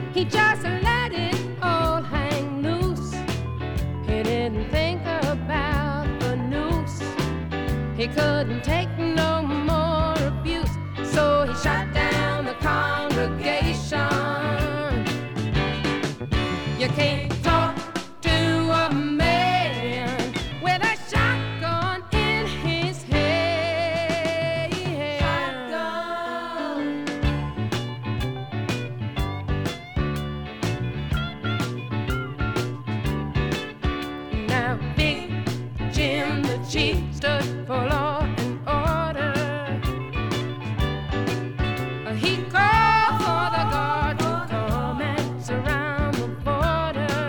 He just let it all hang loose. He didn't think about the noose. He couldn't take no more abuse, so he shot down the congregation. You can't talk to a man with a shotgun in his head. Shotgun. Now Big Jim the Chief stood for law and order. He called for the guard to come and surround the border.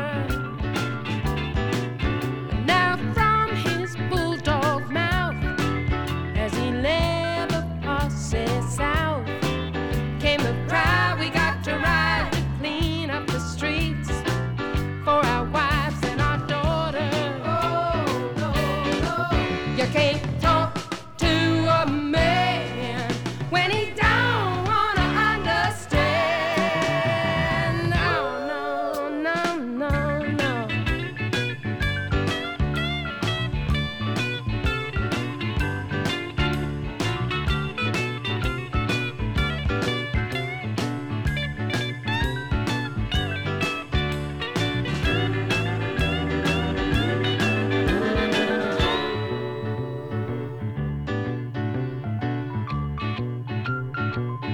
Now from his bulldog mouth, as he led the posse south, came the cry, we got to ride to clean up the streets for our wives and our daughters. Oh, no, no. You can't talk to a man when he don't wanna understand. No, no, no, no, no.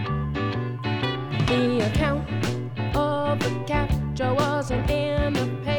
The account of the capture wasn't in the paper.